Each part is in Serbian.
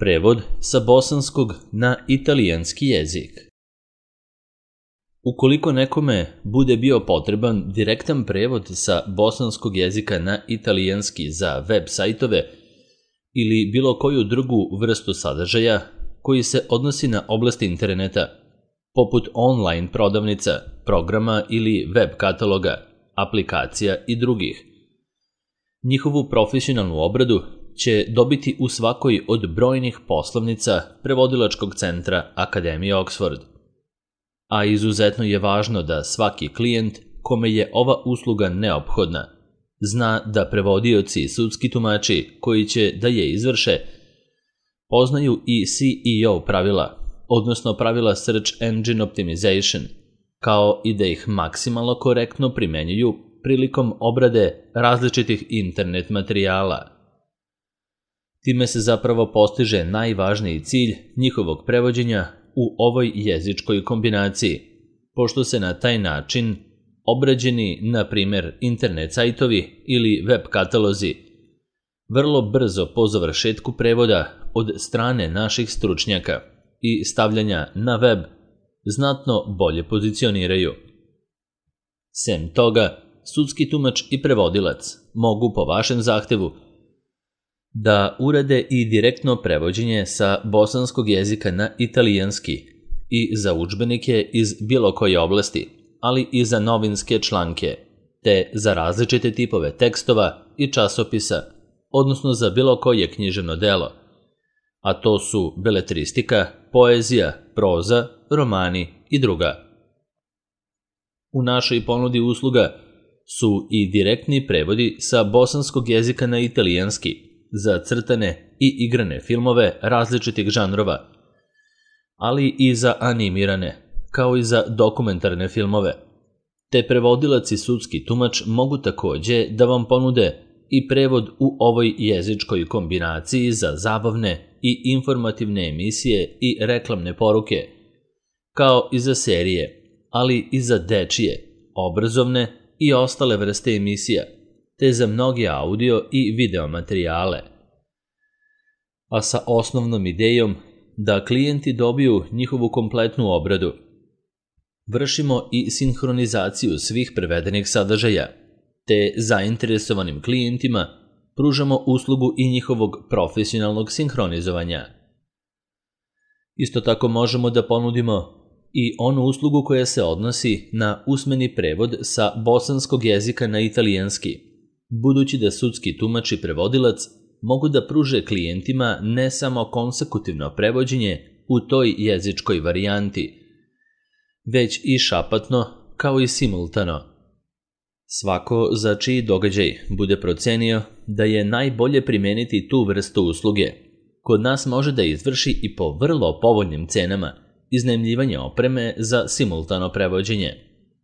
Prevod sa bosanskog na italijanski jezik. Ukoliko nekome bude bio potreban direktan prevod sa bosanskog jezika na italijanski za web sajtove ili bilo koju drugu vrstu sadržaja koji se odnosi na oblasti interneta, poput online prodavnica, programa ili web kataloga, aplikacija i drugih, njihovu profesionalnu obradu će dobiti u svakoj od brojnih poslovnica prevodilačkog centra Akademije Oxford. A izuzetno je važno da svaki klijent kome je ova usluga neophodna zna da prevodioci i sudski tumači koji će da je izvrše poznaju i SEO pravila, odnosno pravila Search Engine Optimization, kao i da ih maksimalno korektno primenjuju prilikom obrade različitih internet materijala. Time se zapravo postiže najvažniji cilj njihovog prevođenja u ovoj jezičkoj kombinaciji, pošto se na taj način obrađeni, na primjer, internet sajtovi ili web katalozi, vrlo brzo po završetku prevoda od strane naših stručnjaka i stavljanja na web znatno bolje pozicioniraju. Sem toga, sudski tumač i prevodilac mogu po vašem zahtevu da urade i direktno prevođenje sa bosanskog jezika na italijanski i za udžbenike iz bilo koje oblasti, ali i za novinske članke, te za različite tipove tekstova i časopisa, odnosno za bilo koje književno delo, a to su beletristika, poezija, proza, romani i druga. U našoj ponudi usluga su i direktni prevodi sa bosanskog jezika na italijanski za crtane i igrane filmove različitih žanrova, ali i za animirane, kao i za dokumentarne filmove. Te prevodilac i sudski tumač mogu takođe da vam ponude i prevod u ovoj jezičkoj kombinaciji za zabavne i informativne emisije i reklamne poruke, kao i za serije, ali i za dečije, obrazovne i ostale vrste emisija, te za mnoge audio i video materijale. A sa osnovnom idejom da klijenti dobiju njihovu kompletnu obradu, vršimo i sinhronizaciju svih prevedenih sadržaja, te zainteresovanim klijentima pružamo uslugu i njihovog profesionalnog sinhronizovanja. Isto tako možemo da ponudimo i onu uslugu koja se odnosi na usmeni prevod sa bosanskog jezika na italijanski, budući da sudski tumač i prevodilac mogu da pruže klijentima ne samo konsekutivno prevođenje u toj jezičkoj varijanti, već i šapatno kao i simultano. Svako za čiji događaj bude procenio da je najbolje primeniti tu vrstu usluge, kod nas može da izvrši i po vrlo povoljnim cenama iznajmljivanje opreme za simultano prevođenje.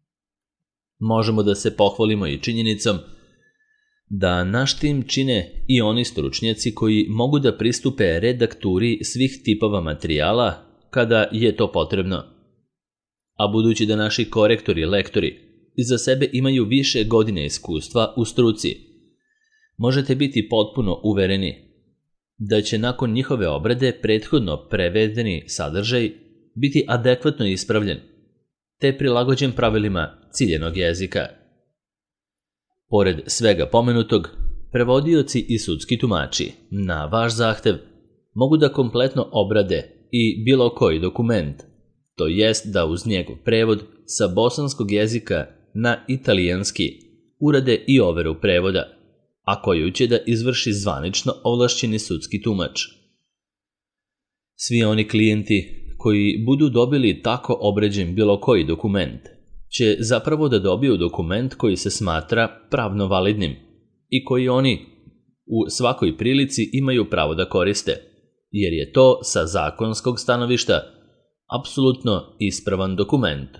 Možemo da se pohvalimo i činjenicom da naš tim čine i oni stručnjaci koji mogu da pristupe redakturi svih tipova materijala kada je to potrebno. A budući da naši korektori i lektori iza sebe imaju više godine iskustva u struci, možete biti potpuno uvereni da će nakon njihove obrade prethodno prevedeni sadržaj biti adekvatno ispravljen, te prilagođen pravilima ciljenog jezika. Pored svega pomenutog, prevodioci i sudski tumači na vaš zahtev mogu da kompletno obrade i bilo koji dokument, to jest da uz njegov prevod sa bosanskog jezika na italijanski urade i overu prevoda, a koju će da izvrši zvanično ovlašćeni sudski tumač. Svi oni klijenti koji budu dobili tako obrađen bilo koji dokument će zapravo da dobiju dokument koji se smatra pravno validnim i koji oni u svakoj prilici imaju pravo da koriste, jer je to sa zakonskog stanovišta apsolutno ispravan dokument.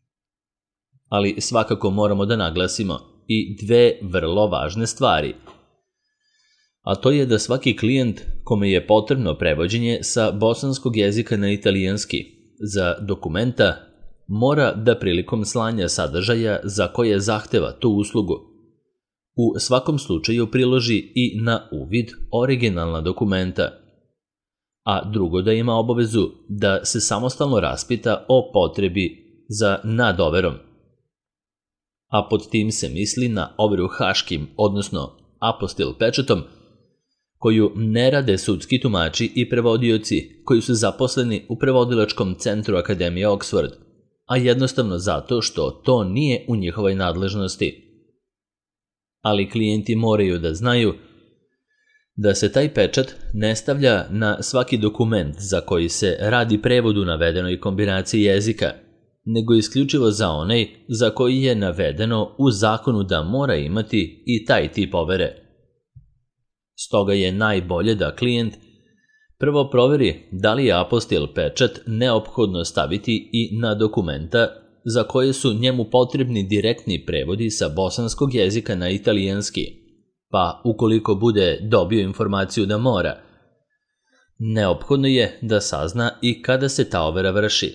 Ali svakako moramo da naglasimo i dve vrlo važne stvari. A to je da svaki klijent kome je potrebno prevođenje sa bosanskog jezika na italijanski za dokumenta mora da prilikom slanja sadržaja za koje zahteva tu uslugu u svakom slučaju priloži i na uvid originalna dokumenta, a drugo da ima obavezu da se samostalno raspita o potrebi za nadoverom. A pod tim se misli na overu haškim, odnosno apostil pečatom, koju ne rade sudski tumači i prevodioci koji su zaposleni u prevodilačkom centru Akademije Oxford, a jednostavno zato što to nije u njihovoj nadležnosti. Ali klijenti moraju da znaju da se taj pečat ne stavlja na svaki dokument za koji se radi prevod u navedenoj kombinaciji jezika, nego isključivo za onaj za koji je navedeno u zakonu da mora imati i taj tip overe. Stoga je najbolje da klijent prvo proveri da li je apostil pečat neophodno staviti i na dokumenta za koje su njemu potrebni direktni prevodi sa bosanskog jezika na italijanski, pa ukoliko bude dobio informaciju da mora, neophodno je da sazna i kada se ta overa vrši.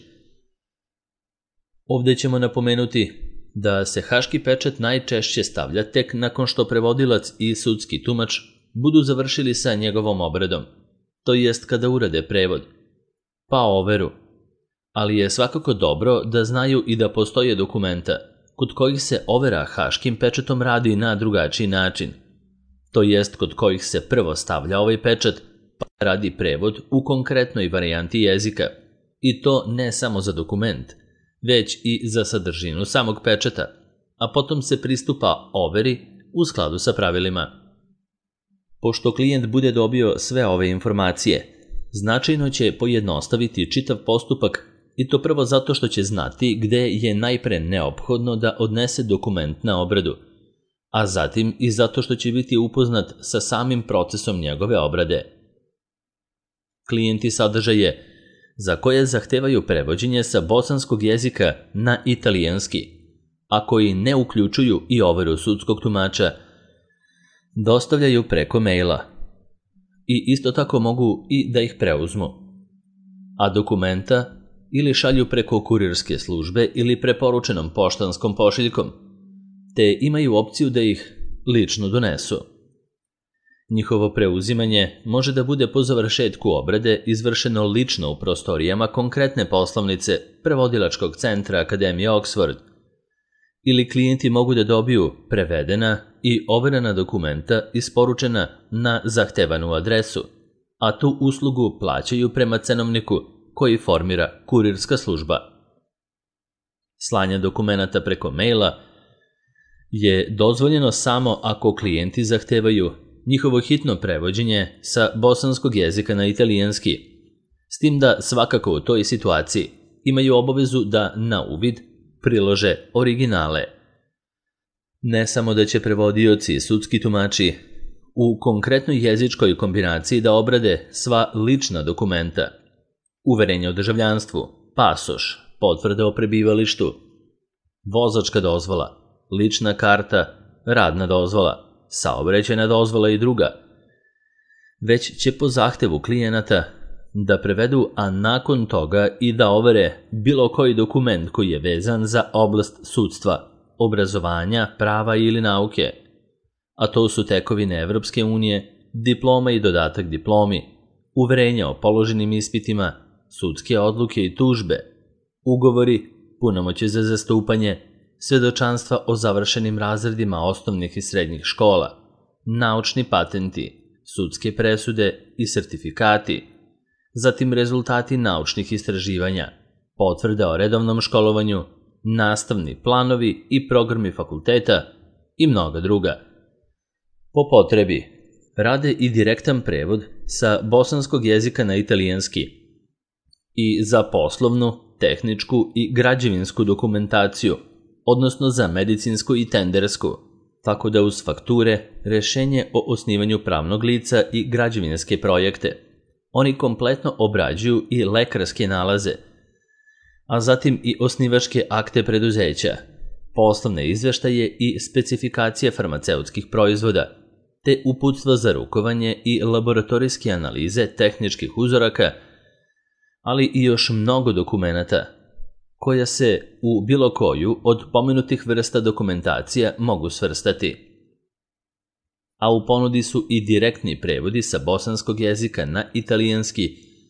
Ovdje ćemo napomenuti da se haški pečat najčešće stavlja tek nakon što prevodilac i sudski tumač budu završili sa njegovom obradom, to jest kada urade prevod, pa overu. Ali je svakako dobro da znaju i da postoje dokumenta kod kojih se overa haškim pečatom radi na drugačiji način, to jest kod kojih se prvo stavlja ovaj pečat pa radi prevod u konkretnoj varijanti jezika, i to ne samo za dokument, već i za sadržinu samog pečata, a potom se pristupa overi u skladu sa pravilima. Pošto klijent bude dobio sve ove informacije, značajno će pojednostaviti čitav postupak, i to prvo zato što će znati gde je najpre neophodno da odnese dokument na obradu, a zatim i zato što će biti upoznat sa samim procesom njegove obrade. Klijenti sadržaje za koje zahtevaju prevođenje sa bosanskog jezika na italijanski, a koji ne uključuju i overu sudskog tumača, dostavljaju preko maila i isto tako mogu i da ih preuzmu, a dokumenta ili šalju preko kurirske službe ili preporučenom poštanskom pošiljkom, te imaju opciju da ih lično donesu. Njihovo preuzimanje može da bude po završetku obrade izvršeno lično u prostorijama konkretne poslovnice prevodilačkog centra Akademije Oxford, ili klijenti mogu da dobiju prevedena i overena dokumenta isporučena na zahtevanu adresu, a tu uslugu plaćaju prema cenovniku koji formira kurirska služba. Slanje dokumenata preko maila je dozvoljeno samo ako klijenti zahtevaju njihovo hitno prevođenje sa bosanskog jezika na italijanski, s tim da svakako u toj situaciji imaju obavezu da na uvid prilože originale. Ne samo da će prevodioci i sudski tumači u konkretnoj jezičkoj kombinaciji da obrade sva lična dokumenta, uverenje o državljanstvu, pasoš, potvrda o prebivalištu, vozačka dozvola, lična karta, radna dozvola, saobraćajna dozvola i druga, već će po zahtevu klijenata da prevedu, a nakon toga i da overe bilo koji dokument koji je vezan za oblast sudstva, obrazovanja, prava ili nauke, a to su tekovine Evropske unije, diploma i dodatak diplomi, uverenja o položenim ispitima, sudske odluke i tužbe, ugovori, punomoćje za zastupanje, svedočanstva o završenim razredima osnovnih i srednjih škola, naučni patenti, sudske presude i sertifikati, zatim rezultati naučnih istraživanja, potvrda o redovnom školovanju, nastavni planovi i programi fakulteta i mnoga druga. Po potrebi rade i direktan prevod sa bosanskog jezika na italijanski i za poslovnu, tehničku i građevinsku dokumentaciju, odnosno za medicinsku i tendersku, tako da uz fakture, rešenje o osnivanju pravnog lica i građevinske projekte, oni kompletno obrađuju i lekarske nalaze, a zatim i osnivačke akte preduzeća, poslovne izveštaje i specifikacije farmaceutskih proizvoda, te uputstva za rukovanje i laboratorijske analize tehničkih uzoraka, ali i još mnogo dokumenata, koja se u bilo koju od pomenutih vrsta dokumentacija mogu svrstati. A u ponudi su i direktni prevodi sa bosanskog jezika na italijanski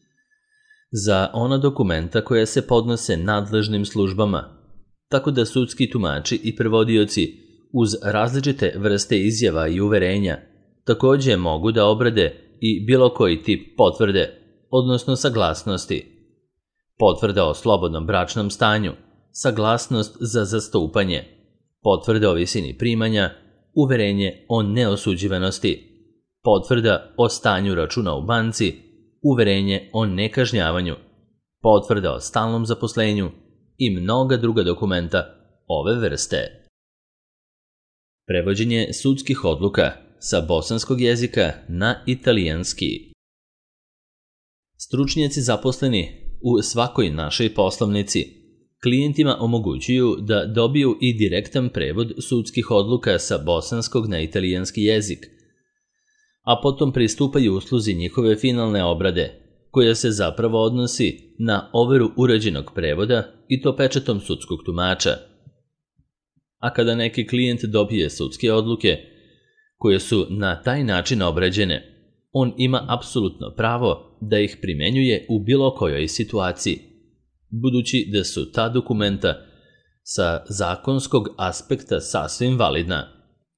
za ona dokumenta koja se podnose nadležnim službama, tako da sudski tumači i prevodioci uz različite vrste izjava i uverenja takođe mogu da obrade i bilo koji tip potvrde, odnosno saglasnosti. Potvrda o slobodnom bračnom stanju, saglasnost za zastupanje, potvrda o visini primanja, uverenje o neosuđivanosti, potvrda o stanju računa u banci, uverenje o nekažnjavanju, potvrda o stalnom zaposlenju i mnoga druga dokumenta ove vrste. Prevođenje sudskih odluka sa bosanskog jezika na italijanski. Stručnjaci zaposleni u svakoj našoj poslovnici klijentima omogućuju da dobiju i direktan prevod sudskih odluka sa bosanskog na italijanski jezik, a potom pristupaju usluzi njihove finalne obrade, koja se zapravo odnosi na overu urađenog prevoda i to pečatom sudskog tumača. A kada neki klijent dobije sudske odluke koje su na taj način obrađene, on ima apsolutno pravo da ih primenjuje u bilo kojoj situaciji, budući da su ta dokumenta sa zakonskog aspekta sasvim validna.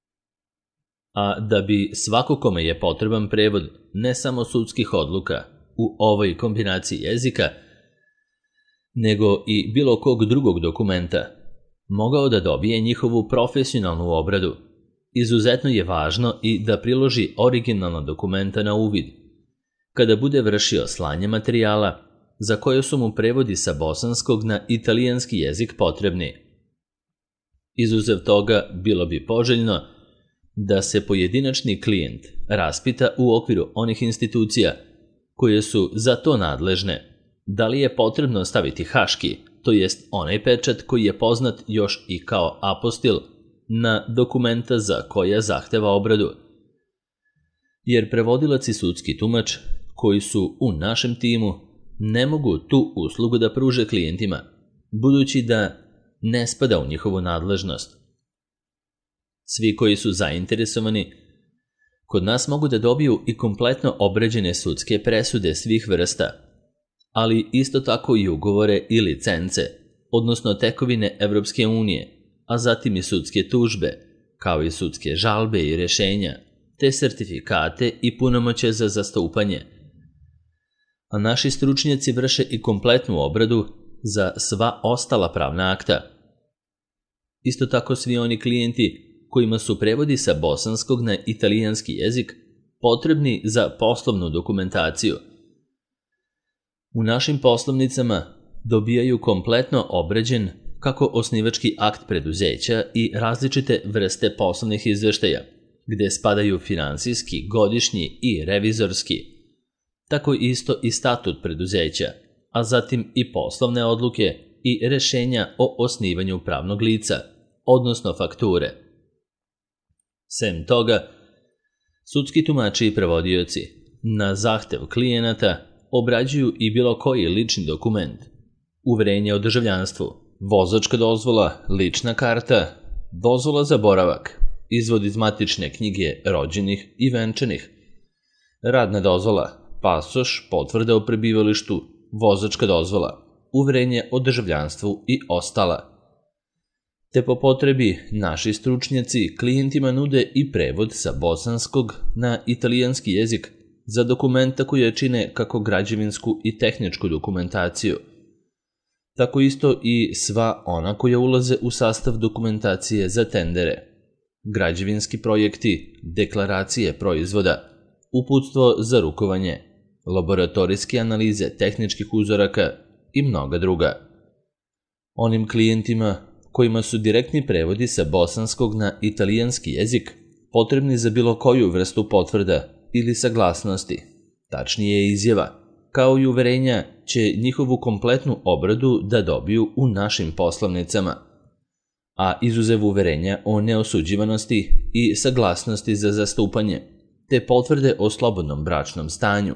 A da bi svako kome je potreban prevod ne samo sudskih odluka u ovoj kombinaciji jezika, nego i bilo kog drugog dokumenta, mogao da dobije njihovu profesionalnu obradu, izuzetno je važno i da priloži originalna dokumenta na uvid, kada bude vršio slanje materijala za koje su mu prevodi sa bosanskog na italijanski jezik potrebni. Izuzev toga, bilo bi poželjno da se pojedinačni klijent raspita u okviru onih institucija koje su za to nadležne, da li je potrebno staviti haški, to jest onaj pečat koji je poznat još i kao apostil, na dokumenta za koja zahteva obradu. Jer prevodilac i sudski tumač koji su u našem timu ne mogu tu uslugu da pruže klijentima, budući da ne spada u njihovu nadležnost. Svi koji su zainteresovani kod nas mogu da dobiju i kompletno obrađene sudske presude svih vrsta, ali isto tako i ugovore i licence, odnosno tekovine Evropske unije, a zatim i sudske tužbe, kao i sudske žalbe i rešenja, te sertifikate i punomoćje za zastupanje. A naši stručnjaci vrše i kompletnu obradu za sva ostala pravna akta. Isto tako svi oni klijenti kojima su prevodi sa bosanskog na italijanski jezik potrebni za poslovnu dokumentaciju. U našim poslovnicama dobijaju kompletno obrađen kako osnivački akt preduzeća i različite vrste poslovnih izveštaja, gde spadaju finansijski, godišnji i revizorski, tako isto i statut preduzeća, a zatim i poslovne odluke i rešenja o osnivanju pravnog lica, odnosno fakture. Sem toga, sudski tumači i prevodioci na zahtev klijenata obrađuju i bilo koji lični dokument, uverenje o državljanstvu, vozačka dozvola, lična karta, dozvola za boravak, izvod iz matične knjige rođenih i venčanih, radna dozvola, pasoš, potvrda o prebivalištu, vozačka dozvola, uverenje o državljanstvu i ostala. Te po potrebi naši stručnjaci klijentima nude i prevod sa bosanskog na italijanski jezik za dokumenta koje čine kako građevinsku i tehničku dokumentaciju, tako isto i sva ona koja ulaze u sastav dokumentacije za tendere, građevinski projekti, deklaracije proizvoda, uputstvo za rukovanje, laboratorijske analize tehničkih uzoraka i mnoga druga. Onim klijentima kojima su direktni prevodi sa bosanskog na italijanski jezik potrebni za bilo koju vrstu potvrda ili saglasnosti, tačnije izjava, kao i uverenja će njihovu kompletnu obradu da dobiju u našim poslovnicama, a izuzev uverenja o neosuđivanosti i saglasnosti za zastupanje, te potvrde o slobodnom bračnom stanju.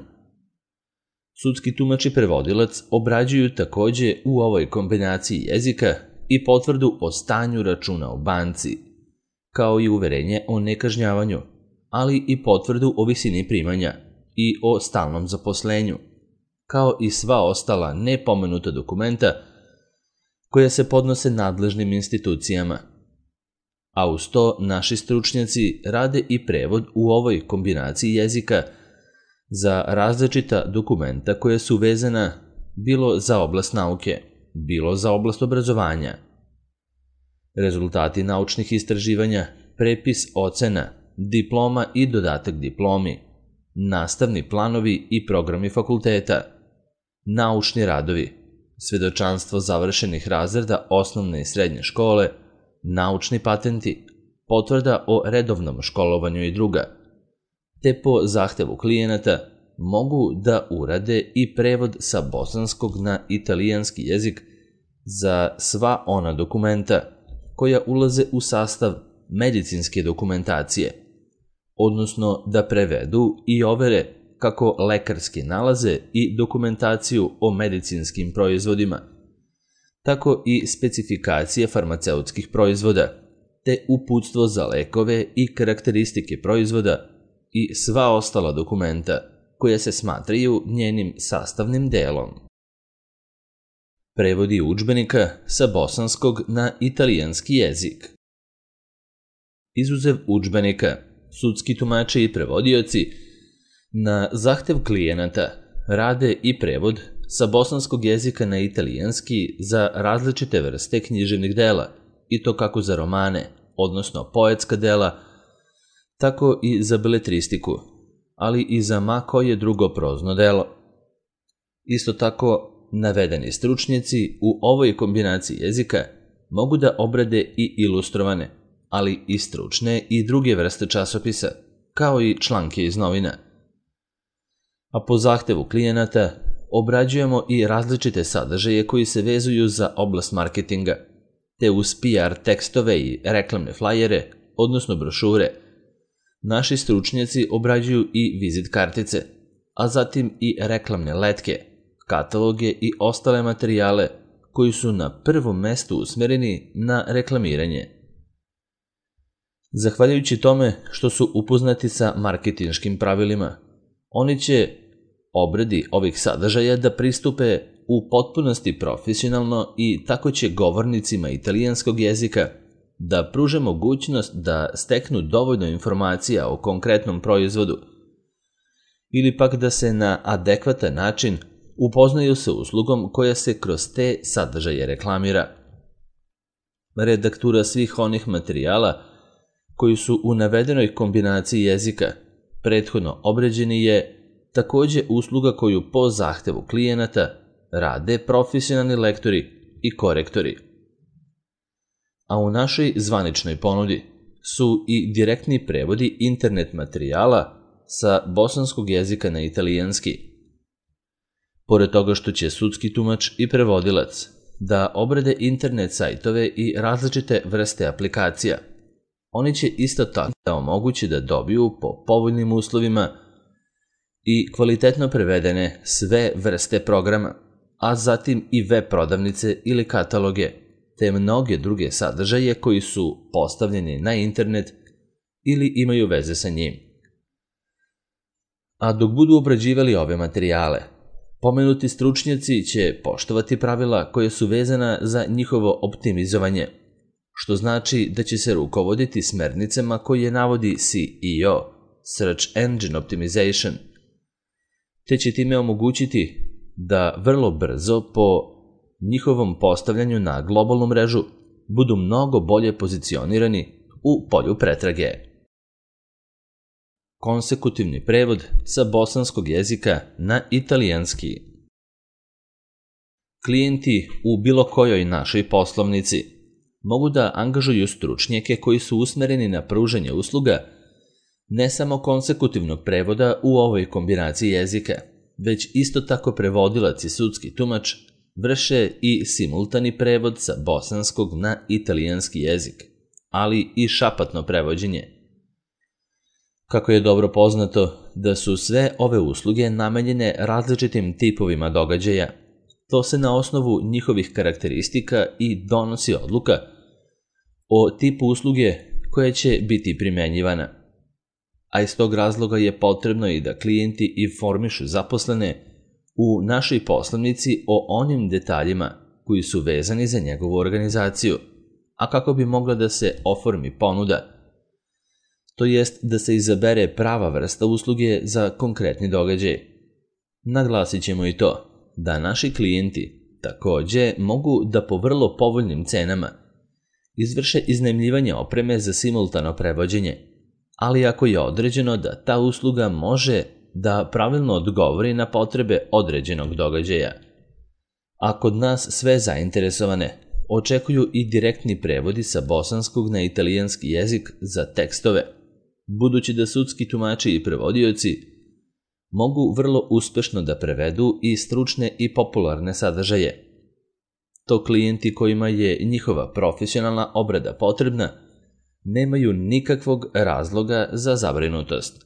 Sudski tumač i prevodilac obrađuju takođe u ovoj kombinaciji jezika i potvrdu o stanju računa u banci, kao i uverenje o nekažnjavanju, ali i potvrdu o visini primanja i o stalnom zaposlenju, kao i sva ostala nepomenuta dokumenta koja se podnose nadležnim institucijama. A uz to naši stručnjaci rade i prevod u ovoj kombinaciji jezika za različita dokumenta koja su vezana bilo za oblast nauke, bilo za oblast obrazovanja. Rezultati naučnih istraživanja, prepis ocena, diploma i dodatak diplomi, nastavni planovi i programi fakulteta, naučni radovi, svedočanstvo završenih razreda osnovne i srednje škole, naučni patenti, potvrda o redovnom školovanju i druga, te po zahtevu klijenata mogu da urade i prevod sa bosanskog na italijanski jezik za sva ona dokumenta koja ulaze u sastav medicinske dokumentacije, odnosno da prevedu i overe kako lekarske nalaze i dokumentaciju o medicinskim proizvodima, tako i specifikacije farmaceutskih proizvoda, te uputstvo za lekove i karakteristike proizvoda i sva ostala dokumenta koja se smatraju njenim sastavnim delom. Prevodi udžbenika sa bosanskog na italijanski jezik. Izuzev udžbenika, sudski tumači i prevodioci na zahtev klijenata rade i prevod sa bosanskog jezika na italijanski za različite vrste književnih dela, i to kako za romane, odnosno poetska dela, tako i za beletristiku, ali i za ma koje drugo prozno delo. Isto tako, navedeni stručnjaci u ovoj kombinaciji jezika mogu da obrade i ilustrovane, ali i stručne i druge vrste časopisa, kao i članke iz novina. A po zahtevu klijenata obrađujemo i različite sadržaje koji se vezuju za oblast marketinga, te uz PR tekstove i reklamne flajere, odnosno brošure. Naši stručnjaci obrađuju i vizit kartice, a zatim i reklamne letke, kataloge i ostale materijale koji su na prvom mestu usmereni na reklamiranje. Zahvaljujući tome što su upoznati sa marketinškim pravilima, oni će obradi ovih sadržaja da pristupe u potpunosti profesionalno i tako će govornicima italijanskog jezika da pruže mogućnost da steknu dovoljno informacija o konkretnom proizvodu ili pak da se na adekvatan način upoznaju sa uslugom koja se kroz te sadržaje reklamira. Redaktura svih onih materijala koji su u navedenoj kombinaciji jezika prethodno obrađeni je takođe usluga koju po zahtevu klijenata rade profesionalni lektori i korektori. A u našoj zvaničnoj ponudi su i direktni prevodi internet materijala sa bosanskog jezika na italijanski. Pored toga što će sudski tumač i prevodilac da obrade internet sajtove i različite vrste aplikacija, oni će isto tako da omoguće da dobiju po povoljnim uslovima i kvalitetno prevedene sve vrste programa, a zatim i web prodavnice ili kataloge, te mnoge druge sadržaje koji su postavljeni na internet ili imaju veze sa njim. A dok budu obrađivali ove materijale, pomenuti stručnjaci će poštovati pravila koje su vezana za njihovo optimizovanje, što znači da će se rukovoditi smernicama koje navodi SEO, Search Engine Optimization, te će time omogućiti da vrlo brzo po njihovom postavljanju na globalnu mrežu budu mnogo bolje pozicionirani u polju pretrage. Konsekutivni prevod sa bosanskog jezika na italijanski. Klijenti u bilo kojoj našoj poslovnici mogu da angažuju stručnjake koji su usmereni na pružanje usluga ne samo konsekutivnog prevoda u ovoj kombinaciji jezika, već isto tako prevodilac i sudski tumač vrše i simultani prevod sa bosanskog na italijanski jezik, ali i šapatno prevođenje. Kako je dobro poznato da su sve ove usluge namenjene različitim tipovima događaja, to se na osnovu njihovih karakteristika i donosi odluka o tipu usluge koja će biti primenjivana. A iz tog razloga je potrebno i da klijenti informišu zaposlene u našoj poslovnici o onim detaljima koji su vezani za njegovu organizaciju, a kako bi mogla da se oformi ponuda, to jest da se izabere prava vrsta usluge za konkretni događaj. Naglasit ćemo i to da naši klijenti takođe mogu da po vrlo povoljnim cenama izvrše iznajmljivanje opreme za simultano prevođenje, ali ako je određeno da ta usluga može da pravilno odgovori na potrebe određenog događaja. A kod nas sve zainteresovane očekuju i direktni prevodi sa bosanskog na italijanski jezik za tekstove, budući da sudski tumači i prevodioci mogu vrlo uspešno da prevedu i stručne i popularne sadržaje. To klijenti kojima je njihova profesionalna obrada potrebna nemaju nikakvog razloga za zabrinutost.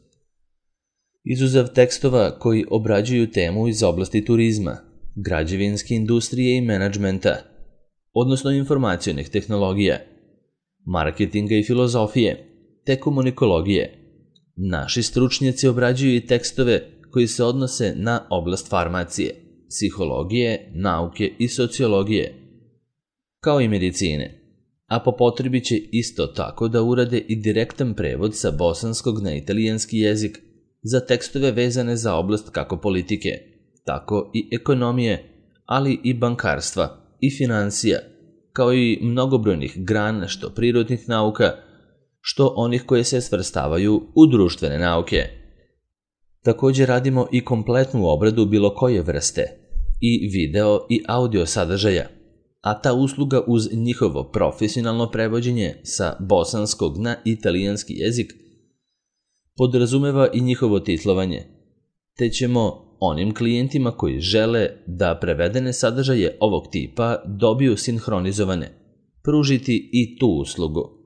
Izuzev tekstova koji obrađuju temu iz oblasti turizma, građevinske industrije i menadžmenta, odnosno informacionih tehnologija, marketinga i filozofije, te komunikologije, naši stručnjaci obrađuju i tekstove koji se odnose na oblast farmacije, psihologije, nauke i sociologije, kao i medicine, a po potrebi će isto tako da urade i direktan prevod sa bosanskog na italijanski jezik za tekstove vezane za oblast kako politike, tako i ekonomije, ali i bankarstva i finansija, kao i mnogobrojnih grana što prirodnih nauka, što onih koje se svrstavaju u društvene nauke. Također radimo i kompletnu obradu bilo koje vrste, i video i audio sadržaja, a ta usluga uz njihovo profesionalno prevođenje sa bosanskog na italijanski jezik podrazumeva i njihovo titlovanje, te ćemo onim klijentima koji žele da prevedene sadržaje ovog tipa dobiju sinhronizovane, pružiti i tu uslugu.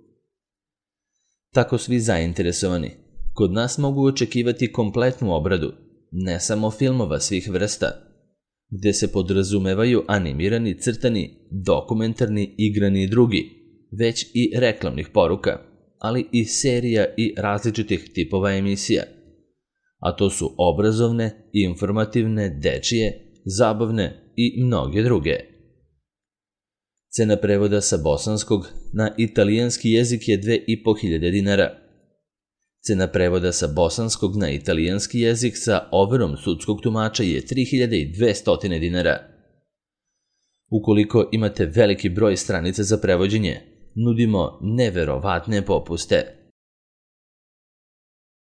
Tako svi zainteresovani kod nas mogu očekivati kompletnu obradu, ne samo filmova svih vrsta, gde se podrazumevaju animirani, crtani, dokumentarni, igrani i drugi, već i reklamnih poruka, ali i serija i različitih tipova emisija, a to su obrazovne, informativne, dečije, zabavne i mnoge druge. Cena prevoda sa bosanskog na italijanski jezik je 2500 dinara. Cena prevoda sa bosanskog na italijanski jezik sa overom sudskog tumača je 3200 dinara. Ukoliko imate veliki broj stranica za prevođenje, nudimo neverovatne popuste.